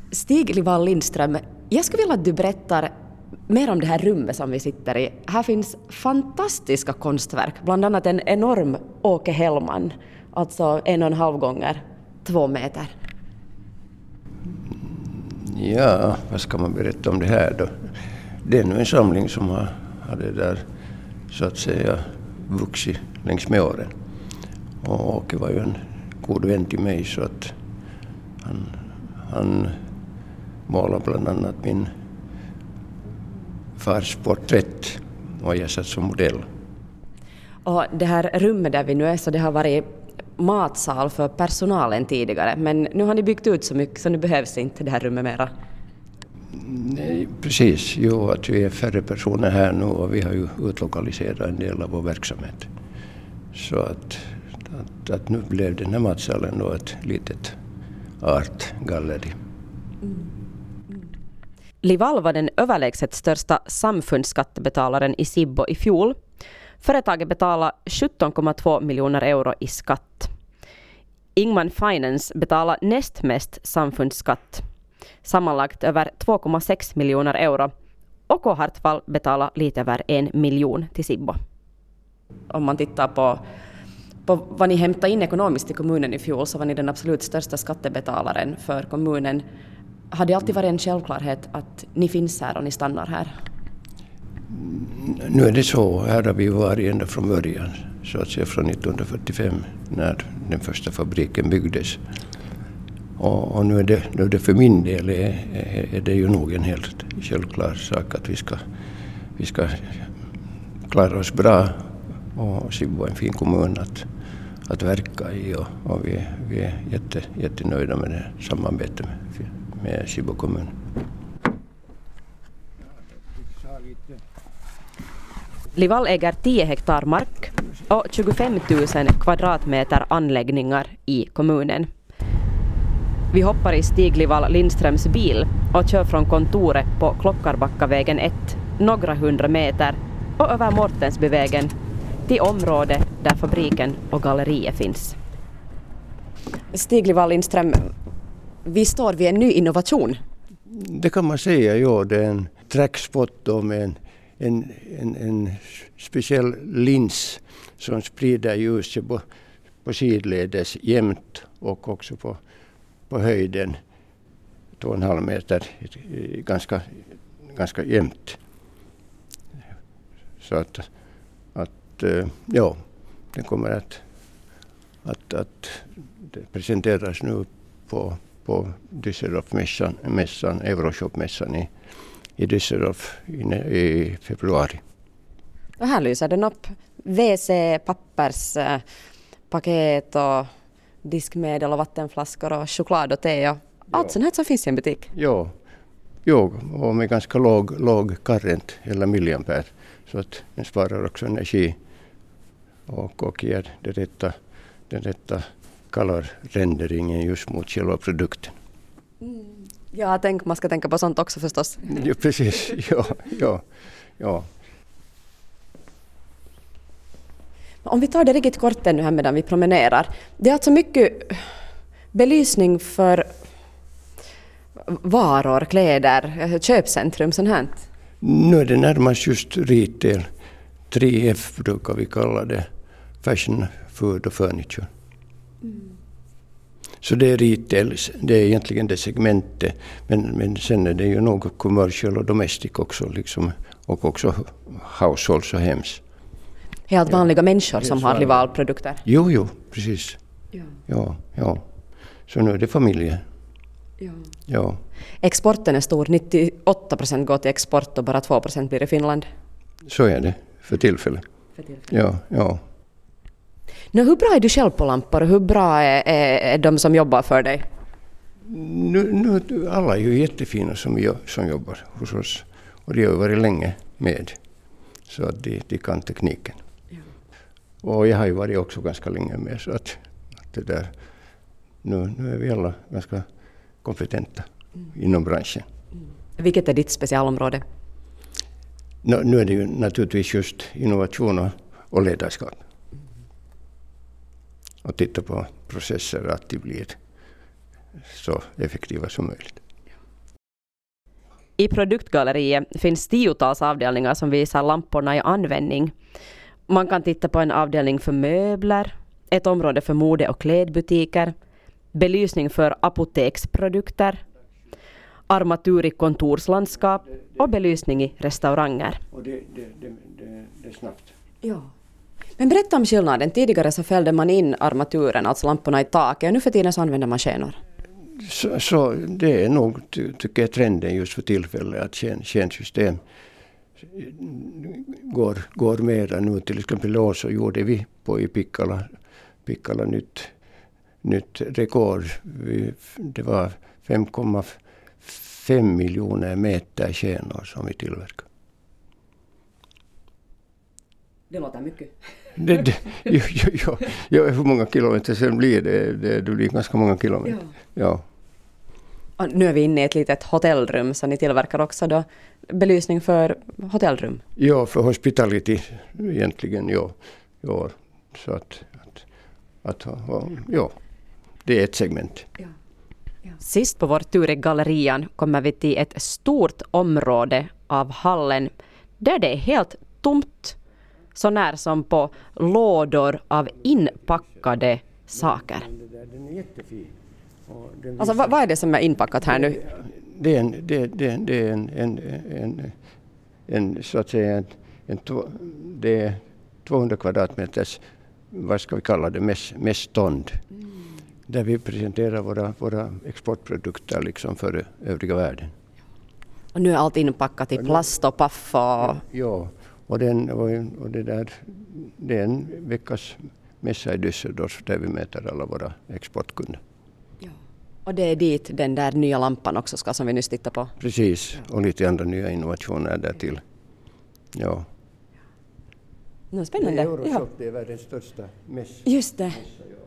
Stig Livall Lindström, jag skulle vilja att du berättar mer om det här rummet som vi sitter i. Här finns fantastiska konstverk, bland annat en enorm Åke Hellman, alltså 1,5 gånger 2 meter. Ja, vad ska man berätta om det här då? Det är nu en samling som har det där så att säga vuxit längs med åren. Och Åke var ju en god vän till mig så att han målade bland annat min fars porträtt och jag satt som modell. Och det här rummet där vi nu är, så det har varit matsal för personalen tidigare, men nu har ni byggt ut så mycket så nu behövs inte det här rummet mera. Nej, precis, jo, att vi är färre personer här nu och vi har ju utlokaliserat en del av vår verksamhet. Så att nu blev den här matsalen då ett litet artgalleri. Livall var den överlägset största samfundsskattebetalaren i Sibbo i fjol. Företaget betalade 17,2 miljoner euro i skatt. Ingman Finance betalade näst mest samfundsskatt, sammanlagt över 2,6 miljoner euro. Och K. Hartwall betalade lite över 1 miljon till Sibbo. Om man tittar på vad ni hämtade in ekonomiskt i kommunen i fjol, så var ni den absolut största skattebetalaren för kommunen. Har det alltid varit en självklarhet att ni finns här och ni stannar här? Nu är det så, här har vi varit ända från början, så att säga från 1945 när den första fabriken byggdes. Och nu är det för min del är det ju nog en helt självklar sak att vi ska klara oss bra och Sibbo är en fin kommun att verka i och vi är jättenöjda med det samarbetet med Sibbo kommun. Livall äger 10 hektar mark och 25 000 kvadratmeter anläggningar i kommunen. Vi hoppar i Stig Livall Lindströms bil och kör från kontoret på Klockarbackavägen 1 några 100 meter och över Mortensbyvägen till området där fabriken och galleriet finns. Stig Livall Lindström, vi står vid en ny innovation. Det kan man säga, ja. Det är en trackspot då med en speciell lins som sprider ljuset på sidledes jämnt och också på höjden 2,5 meter ganska jämnt. Så att ja, den kommer att det presenteras nu på Düsseldorf-mässan, Euroshop-mässan i Düsseldorf i februari. Och här lyser den upp. WC, papperspaket och diskmedel och vattenflaskor och choklad och te och allt sånt här som finns i en butik. Ja, och med ganska låg current eller milliampere så att den sparar också energi och ger den rätta color-renderingen just mot själva produkten. Ja, man ska tänka på sånt också förstås. Ja, precis. Ja. Om vi tar det riktigt kort ännu här medan vi promenerar. Det är alltså mycket belysning för varor, kläder, köpcentrum, sånt här. Nu är det närmast just retail. 3F brukar vi kalla det. Fashion, food och furniture. Så det är retail, det är egentligen det segmentet. Men sen är det ju något commercial och domestic också liksom. Och också households och hems. Helt vanliga människor som har Livall-produkter. Jo, precis. Ja. Så nu är det familjer. Ja. Exporten är stor, 98% går till export och bara 2% blir i Finland. Så är det för tillfället. Ja. Hur bra är du själv på lampor och hur bra är de som jobbar för dig? Nu alla är ju jättefina som jobbar hos oss. Och de har varit länge med. Så att de kan tekniken. Ja. Och jag har ju varit också ganska länge med. Så att det där, nu är vi alla ganska kompetenta inom branschen. Vilket är ditt specialområde? Nu är det ju naturligtvis just innovation och ledarskap. Och titta på processer att de blir så effektiva som möjligt. I produktgalleriet finns 10-tals avdelningar som visar lamporna i användning. Man kan titta på en avdelning för möbler, ett område för mode- och klädbutiker, belysning för apoteksprodukter, armatur i kontorslandskap och belysning i restauranger. Och det är snabbt. Ja. Men berätta om skillnaden. Tidigare så fällde man in armaturen, alltså lamporna i taket, och nu för tiden så använder man skenor. Så det är nog, tycker jag, trenden just för tillfället att skensystem går mera nu. Till exempel då så gjorde vi i Pikkala nytt rekord. Det var 5,5 miljoner meter skenor som vi tillverkar. Det låter mycket. Hur många kilometer sen blir det blir ganska många kilometer. Ja. Och nu är vi inne i ett litet hotellrum, så ni tillverkar också då belysning för hotellrum? Ja, för hospitality egentligen, ja. Så att det är ett segment. Ja. Sist på vår tur i gallerian kommer vi till ett stort område av hallen där det är helt tomt, så när som på lådor av inpackade saker. Den är jättefin. Alltså vad är det som är inpackat här nu? Det är en så att säga det är 200 kvadratmeters, vad ska vi kalla det, mässtånd. Där vi presenterar våra exportprodukter liksom för övriga världen. Och nu är allt inpackat i plast och paff och... Ja, och det är en veckas mässa i Düsseldorf där vi mäter alla våra exportkunder. Ja. Och det är dit den där nya lampan också ska, som vi nyss tittade på? Precis, och lite andra nya innovationer där till. Ja. Spännande. Euroshop, det är världens största mässa. Just det.